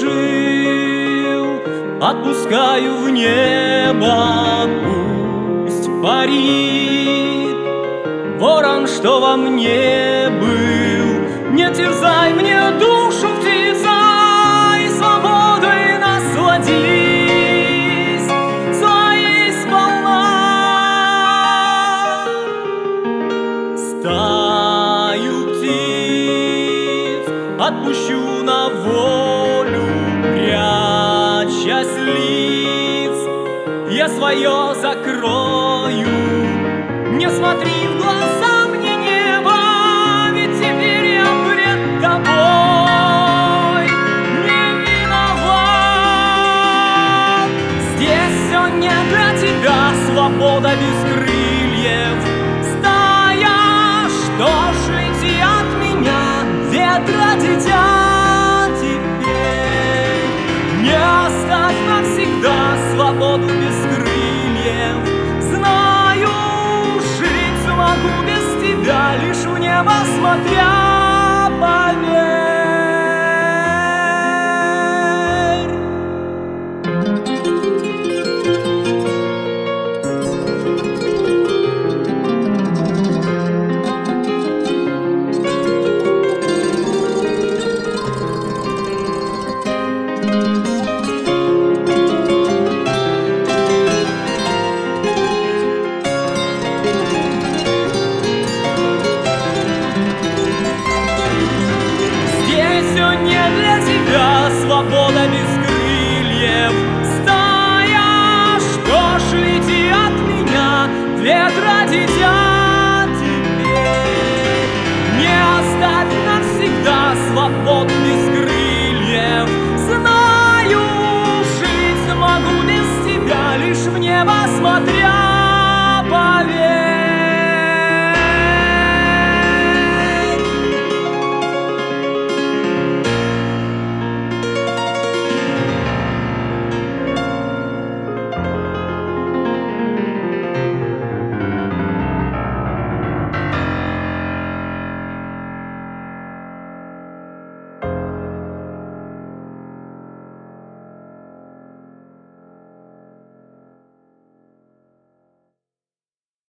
кружил, отпускаю в небо, пусть парит. Ворон, что во мне был, не терзай мне душу, птица, и свободой насладись своей сполна. Стаю птиц отпущу на волю, прячась лиц, я свое закрою. Не смотри в глаза мне, небо, ведь теперь я пред тобой не виноват. Здесь все не для тебя, свобода без крыльев. Стая, что ж лети от меня, ветра дитя, теперь не оставь навсегда свободу без крыльев. Знаю, могу без тебя, лишь в небо смотря, поверь. Все не для тебя, свобода без крыльев.